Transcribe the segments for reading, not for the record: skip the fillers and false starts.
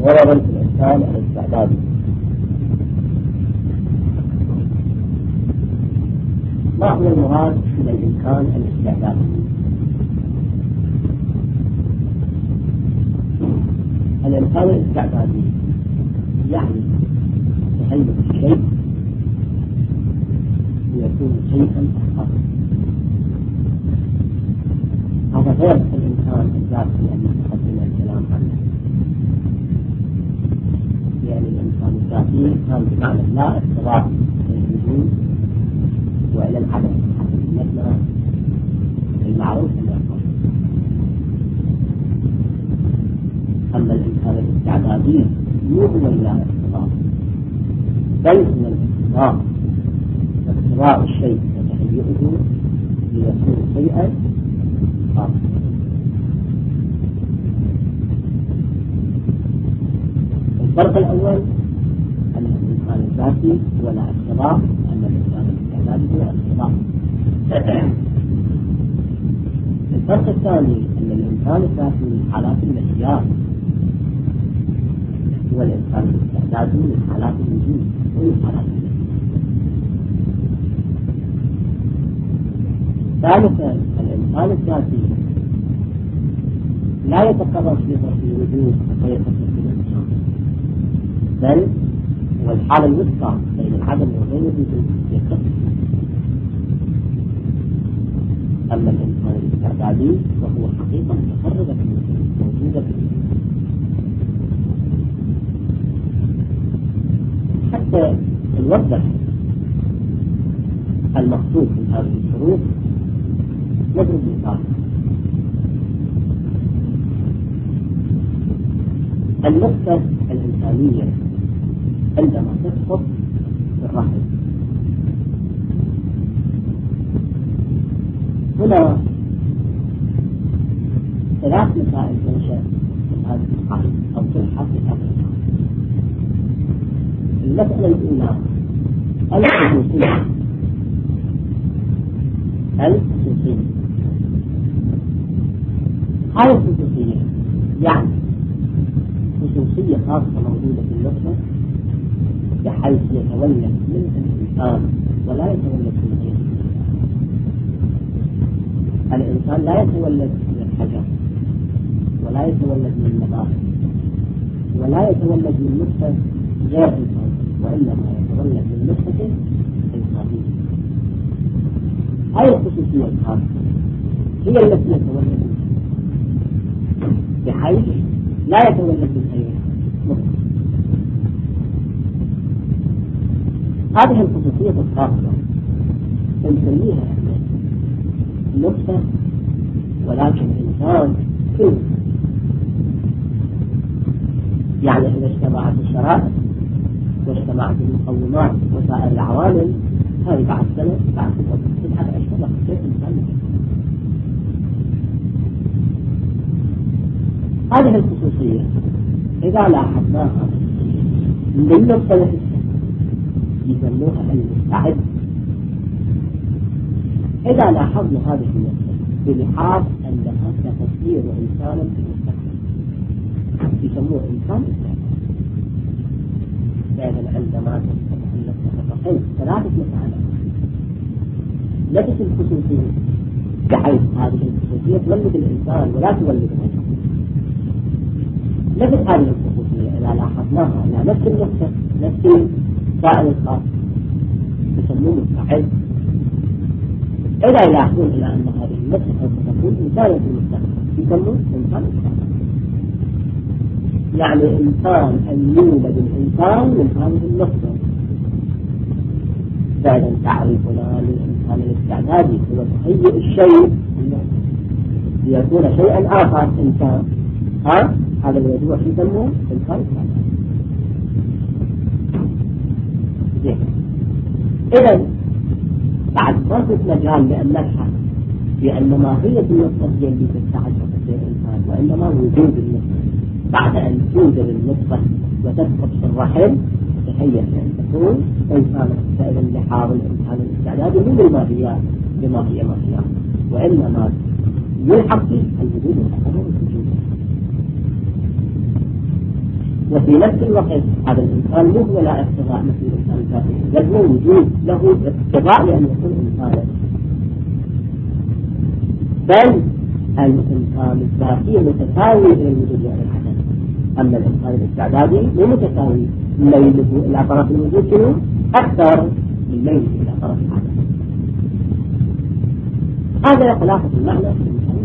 غرضا في الإنسان الاستعدادي. ما هو المراد من الإمكان الاستعدادي؟ الإمكان الاستعدادي يعني تهيئ الشيء ليكون شيئا آخر. هذا غير الإمكان الذاتي الذي تقدم الكلام عنه، يعني الإمكان الذاتي كان بمعنى لا اضطرار إلى الوجود وإلى العدم حسب المبنى المعروف بالأصل. أما الإمكان الاستعدادي مو هو لا اضطرار، بل هو الاضطرار، اضطرار الشيء وتهيئه ليكون شيئا آخر. الفرق الأول أن الإمكان الذاتي هو لا اضطرار، أما الإمكان الاستعدادي هو اضطرار. الفرق الثاني أن الإمكان الذاتي من حالات المسيار هو الإمكان الاستعدادي من حالات الوجود ومن حالات المسيار. ثالثا الإمكان الذاتي لا يتكرر في ظرف الوجود ويتكرر في الإنسان، بل هو الحالة الوسطى بين العدم وبين الوجود يتكرر. أما الإمكان الاستعدادي فهو حقيقة متفرغة في الوجود موجودة في الوجود. حتى نوضح المقصود من هذه الشروط نضرب مثال. النقطة الإنسانية عندما تسقط في الرحم، هنا ثلاث مسائل تنشأ في هذه الحالة أو تلحق في هذه الحالة. المسألة الأولى الخصوصية. هذه الخصوصية يعني خصوصية خاصة موجودة في النطفة بحيث يتولد منها الإنسان ولا يتولد من غيره. الإنسان لا يتولد من الحجر ولا يتولد من النبات ولا يتولد من نطفة غير إنسان، وإنما يتولد من نطفة إنسانية. هذه الخصوصية الخاصة هي التي يتولد منها بحيث لا يتولد من غيرها نطفة. هذه الخصوصية الخاصة نسميها نطفة، ولكن إنسان كله. يعني إذا اجتمعت الشرائط واجتمعت المقومات وسائر العوامل، هذه بعد سنة بعد 7 أشهر كيف الإنسان. هذه الخصوصية إذا لاحظناها من النقطة نفسها يسموها المستعد. إذا لاحظنا هذه النقطة بلحاظ أنها ستصير إنسانا في المستقبل يسموه إنسان مستعد. فإذا عندما تستطيع أن تتصل 3 مسائل نفس الخصوصية بحيث هذه الخصوصية تولد الإنسان ولا تولد غيره. نفس هذه الخصوصية إذا لاحظناها على نفس النقطة نفس السائل الخاص يسموه مستعد. إذا يلاحظون إلى أن هذه النقطة ستكون إنسانا في المستقبل يسموه إنسان مستقبل. يعني إنسان أن يولد الإنسان من هذه النقطة. فإذا تعريفنا للإنسان الاستعدادي هو تهيئ الشيء ليكون شيئا آخر إنسان. هذا الذي هو يسموه إنسان استعدادي. إذا بعد ما كنت مجال لأن نبحث بأن ماهية النطفة هي اللي تستعد وتصير إنسان، وإنما وجود النطفة بعد أن توجد النطفة وتسقط في الرحم تهيأ أن تكون إنسانا. فإذا لحاظ الإنسان الاستعدادي مو بالماهيات بماهية وإنما يلحق فيه الوجود والحضور والوجود. وفي نفس الوقت هذا الإنسان مو هو لا اقتضاء مثل الإنسان الذاتي، بل هو وجود له اقتضاء لأن يكون إنسانا. بل الإنسان الذاتي متساوي إلى الوجود وإلى العدم، أما الإنسان الاستعدادي مو متساوي، ميله إلى طرف الوجود شنو؟ أكثر من ميله إلى طرف العدم. هذا خلاصة المعنى في الإنسان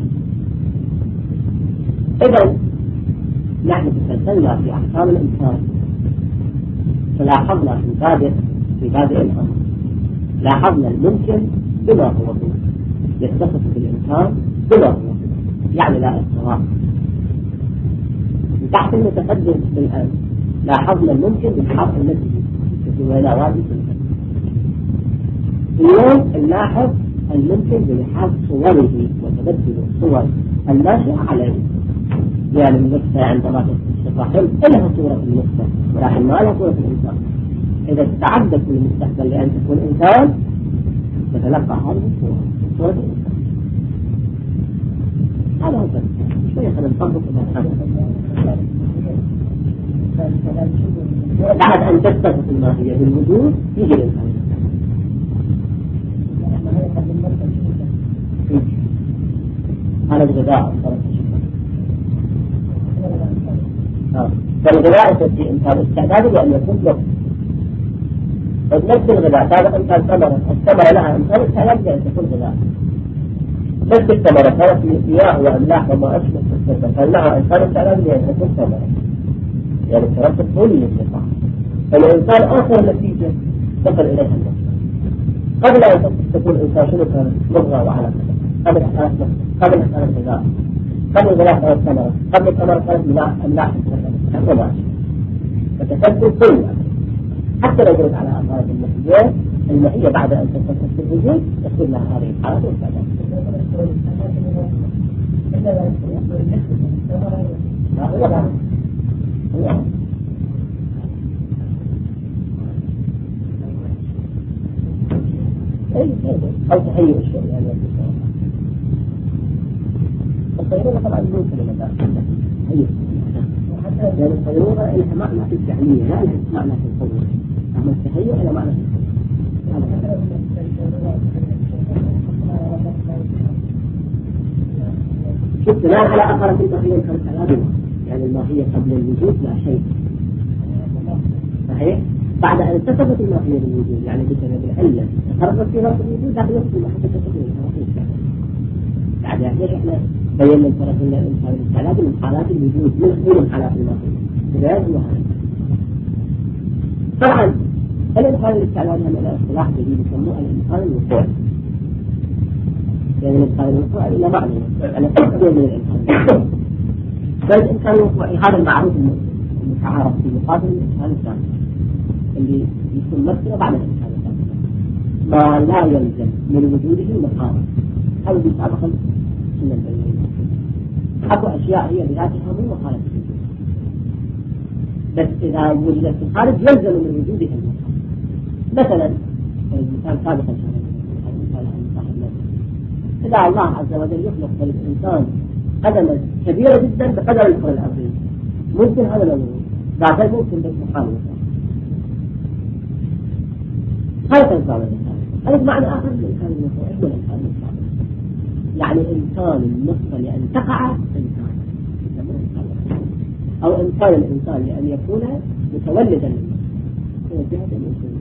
الاستعدادي. إذن نحن تسلسلنا في أحكام الإنسان، فلاحظنا في بادئ الأمر لاحظنا الممكن بما هو يتصف بالإنسان بما هو، يعني لا اضطراب. تحت المتقدم بالآن لاحظنا الممكن بالحرف التي ولا وادي في اليوم نلاحظ الممكن بلحاظ صوره وتبدل الصور الناشئة عليه. يعني النقطة عندما تترحم لها صورة النقطة ولكن ما لها صورة الإنسان. إذا استعدت في المستقبل لأن تكون إنسان تتلقى هذه الصورة، صورة الإنسان. هذا هو شوية خلينا نطبق بعد أن تتفق الماهية بالوجود يجي الإنسان. هذا الغذاء فالغذاء في إنسان استعداد لأن يكون له نفس الغذاء. هذا إنسان الثمرة لها إنسان استعداد لأن تكون غذاء. نفس الثمرة كانت مياه وأملاح وما أشبه فلها إنسان استعداد لأن تكون ثمرة، يعني الترتب طولي للقطاع. فالإنسان آخر نتيجة تصل إليها النفس. قبل أن تكون الإنسان شنو كانت مضغة وعلى قبل كانت غذاء، قبل الغذاء كانت ثمرة، قبل الثمرة كانت أملاح وما فتسلسل كل حتى لو جرت على أمارة المحية المحية بعد أن تتصل في الوجود تصير لها هذه الحالات والسعادات. أو تهيئ الشيء يعني الصيرورة طبعا ممكن لنا يعني الصيرورة لها معنى في التعليم لا لها معنى في القوة، أما التهيئ لها معنى في القوة. شفت لا على أثرة التخيل كالكلام، يعني الماهية قبل الوجود لا شيء صحيح. بعد أن اتصفت الماهية بالوجود يعني بسبب العلة تخرجت في رأس الوجود داخل نفسه حتى تتخيل بعد ليش احنا بينا الفرق بين الإنسان والاستعداد من حالات الوجود من حالات الماهية بغير الماهية. طبعا الإنسان الاستعداد هم إلى اصطلاح جديد يسموه الإنسان الوقوع، يعني الإنسان الوقوع إلى معنى يعني فرق بين الإنسان فالإنسان الوقوع هذا المعروف المتعارف في مقابل الإنسان الثاني اللي يكون مثله بعد الإنسان الثاني ما لا يلزم من وجوده مقام هذا بيسابقا سنة البينين. أكو أشياء هي بذاتها مو مخالفة الوجود، بس إذا وجدت في الخارج يلزم من وجودها المقام. مثلا المثال سابقا إذا الله عز وجل يخلق للإنسان قدما كبيرة جدا بقدر الكرة الأرضية ممكن هذا الأمر ذاته ممكن بس محال هذا كان صعب الإنسان. هذا معنى آخر الإنسان المفروض هو الإنسان المفروض يعني إنسان النصف لأن تقع إنسان أو إنسان الإنسان لأن يكون متولدا للنصف هو جهة الإنسان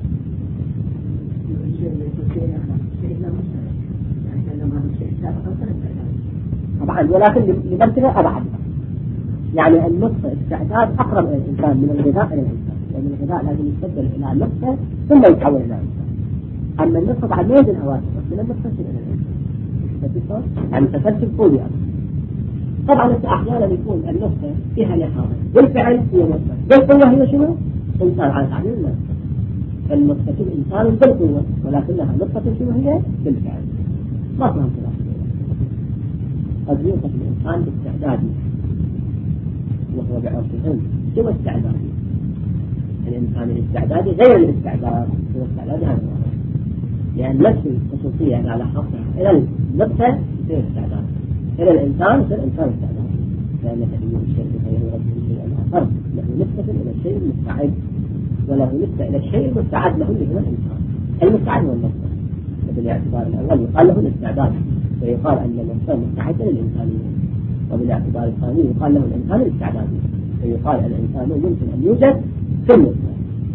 طبعا ولكن لمرتبة أبعد يعني النصف استعداد أقرب إلى الإنسان من الغذاء إلى الإنسان، لأن الغذاء لازم يتبدل إلى النصف ثم يتحول إلى الإنسان. أما النصف بعد ما يجي الهواء من النصف إلى الإنسان يعني تسلسل طولي. طبعا أحيانا يكون النصف فيها لحاظة بالفعل هي نصف بالقوة هي شنو؟ إنسان على تعليم النصف النصف إنسان بالقوة ولكنها نصف شنو هي؟ بالفعل. ما فهم كذا قد يوصف الإنسان باستعدادي وهو بعرفهم سوى استعدادي. الإنسان الاستعدادي غير الاستعداد سوى استعدادي هذا لأن نفس الخصوصية على حقها إلى النفس يصير استعداد إلى الإنسان يصير إنسان استعداد لأن تبين الشيء غير ربه شيئا فرد له نسبة إلى الشيء المستعد وله نسبة إلى الشيء المستعد له اللي هو الإنسان. المستعد هو النسبة، وبالاعتبار الأول يقال له الاستعداد ويقال أن الإنسان مستعد للإنسانية، وبالاعتبار الثاني يقال له الإنسان الاستعدادي ويقال الإنسان يمكن أن يوجد في النسبة.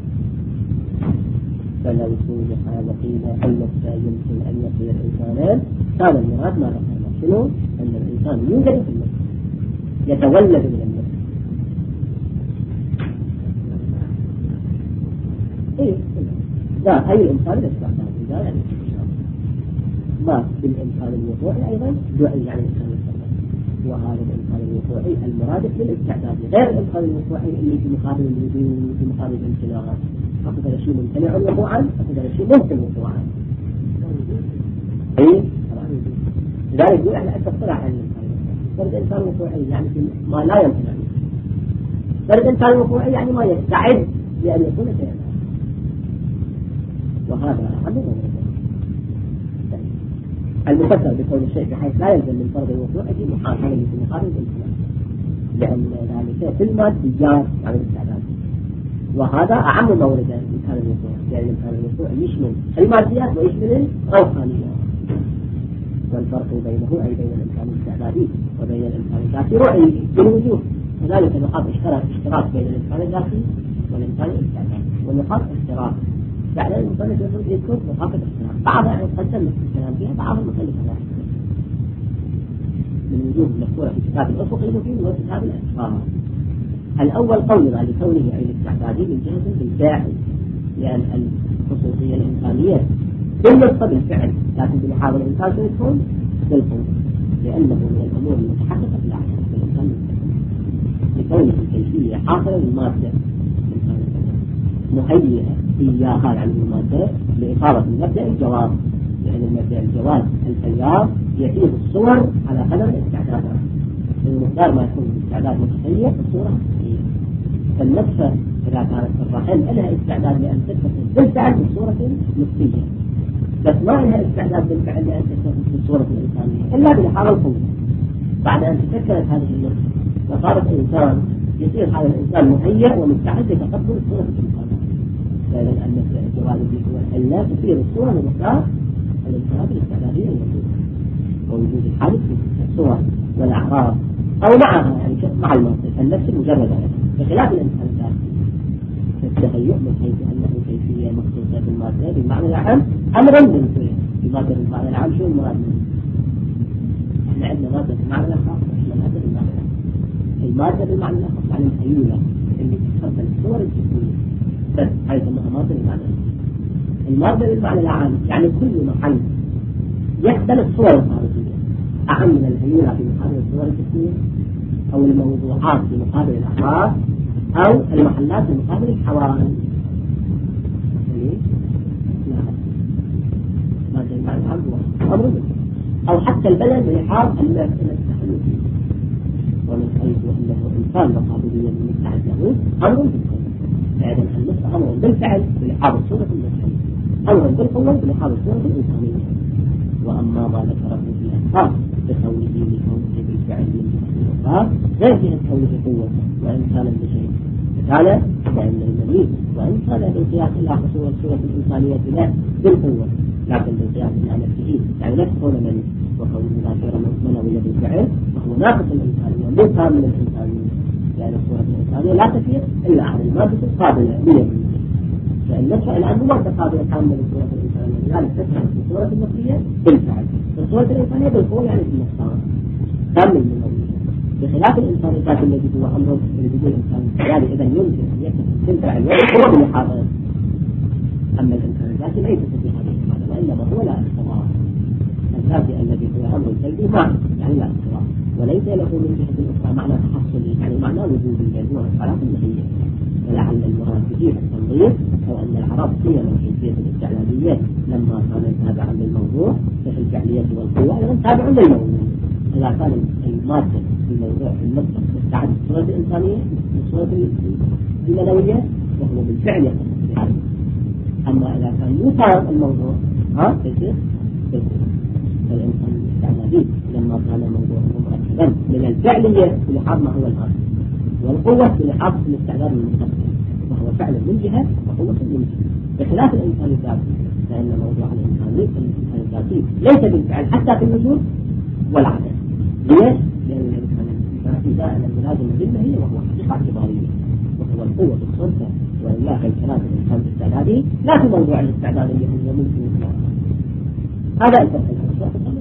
فلو صلح وقيل النسبة يمكن أن يصير إنسانان كان المراد ما ذكرنا شنو؟ أن الإنسان يوجد في النسبة يتولد من النسبة. إيه لا أي إنسان الاستعدادي لا يعني ما بالإنسان الوقوعي أيضا دعي يعني الإنسان الاستعدادي، وهذا الإنسان الوقوعي المراد للاستعداد غير الإنسان الوقوعي اللي في مقابل الوجود في مقابل الامتناع. أقدر شيء ممتنع وقوعا، أقدر شيء ممكن وقوعا. أي لذلك يقول إحنا أتصلح عن الإنسان. فرد إنسان وقوعي يعني ما لا يمتنع، فرد إنسان وقوعي يعني ما يستعد لأن يكون شيئا، وهذا عمل المفسر بكون الشيء بحيث لا يلزم من فرض الوقوع في محاكمة في مقابل الامتناع، لأن ذلك في الماديات يعني الاستعداد، وهذا أعم موردا لإمكان الوقوع، يعني إمكان الوقوع يشمل الماديات ويشمل الروحانيات، والفرق بينه أي بين الإمكان الاستعدادي وبين الإمكان الذاتي رؤي بالوجود. وذلك نقاط اشتراك بين الإمكان الذاتي والإمكان الاستعدادي، ونقاط اشتراك فعلا المصنف يقول يذكر نقاط الاشتراك، بعضها يقدم الكلام فيها، بعضها المصنف لا من وجوه المذكورة في كتاب الأفق المبين وكتاب الأشخاص. الأول قولنا لكونه عين الاستعدادي من جهة بالفاعل، لأن الخصوصية الإنسانية بالنسبة بالفعل، لكن بنحاول الإنسان يكون بالقوة، لأنه من الأمور المتحققة في العالم الإنسان لكونه الكيفية حاصلة للمادة مهيئة إياها يعني المادة لإقامة المبدأ الجواز، لأن المبدأ الجواز الخيار يأتيه الصور على قدر الاستعدادات، المقدار ما يكون الاستعداد متهيئ الصورة متهيئة. فالنفس إذا كانت في الرحم لها استعداد لأن تتخذ بالفعل بالصورة النفسية، بس ما لها استعداد بالفعل لأن تتخذ بالصورة الإنسانية إلا بلحاظ القوة. بعد أن تشكلت هذه النفس وصارت إنسان يصير هذا الإنسان مهيئ ومستعد لتقبل الصورة الإنسانية، لأن النفس الجوال هو إلا تصير الصورة بمقدار الانفراد الاستعدادية الموجودة ووجود الحادث في الصور والأعراض أو معها يعني مع المنطق النفس المجردة، بخلاف الإنسان الذاتي التهيؤ من حيث أنه كيفية مخصوصة بالمادة بالمعنى العام أمرا من المادة بالمعنى العام. شو المراد منه؟ احنا عندنا مادة بالمعنى الخاص وإحنا مادة بالمعنى العام. المادة بالمعنى الخاص يعني الهيولة اللي تتخذ الصور الجسمية بس هاي اسمها مادة بالمعنى العام. المادة بالمعنى العام يعني كل محل يقبل الصور الخارجية أهم من الهيولة في مقابل الصور الجسمية، أو الموضوعات في مقابل الأفراد، أو المحلات في مقابل الحوائط. مادة بالمعنى العام هو أمر أو حتى البلد بلحاظ التحلل فيه، ومن حيث أنه إنسان وقابلية من يستعد له أمر بالقوة، فإذا النص أمر بالفعل بلحاظ الصورة النفسية، أمر بالقوة بلحاظ الصورة الإنسانية. وأما ما ذكره في الأخبار بقوله لكونه بالفعل من الأخبار غير جهة كونه قوة وإن كان بشيء كان لأنه المريض، وإن كان بالقياس إلى حصول الصورة الإنسانية له بالقوة، لكن بالقياس إلى نفسه يعني لا تكون من وكونه ذاكرة منوية بالفعل وهو ناقص الإنسانية من كامل الإنسانية، لأن الصورة الإنسانية لا تفير إلا على المادة القابلة 100%. فالنفس الآن هو قابلة كاملة للصورة الإنسانية، لذلك تفهم الصورة النفسية بالفعل، الصورة الإنسانية بالقوة يعني في النفسان كامل من بخلاف الإنسان الذاتي الذي هو أمر اللي يقول الإنسان يعني إذا يمكن أن يتصل بالفعل هو بالحاضر. أما الإنسان الذاتي لا يتصل بهذه الحالة، وإنما هو لا اختبار الذاتي الذي هو أمر سلبي ما يعني لا اختبار، وليس له من جهة أخرى معنى تحصلي يعني معنى وجودي الذي هو الحالات النهائية. ولعل المراد به التنظيف أو أن العرب سيما من حيثية الاستعلامية لما كان تابعا للموضوع في الفعلية والقوة أيضا تابعا للموضوع. إذا كان المادة في الموضوع في النقطة مستعد الصورة الإنسانية الصورة المنوية وهو بالفعل يقصد بهذا. أما إذا كان يوتر الموضوع يصير الإنسان الاستعلامي لما كان الموضوع مركبا من الفعلية بلحاظ ما هو الآن والقوة بإحاطة الاستعداد المنتقل، وهو فعلا من جهة وقوة من جهة، بخلاف الإنسان الذاتي، فإن موضوع الإنسان الذاتي ليس بالفعل حتى في الوجود والعدم. ليش؟ لأن الإنسان الذاتي دائما ملازم للماهية وهو حقيقة اعتبارية، وهو القوة الصلبة، وإلا فالكلام الإنسان باستعداده لا في موضوع الاستعداد اللي هو ممكن. هذا الفرق.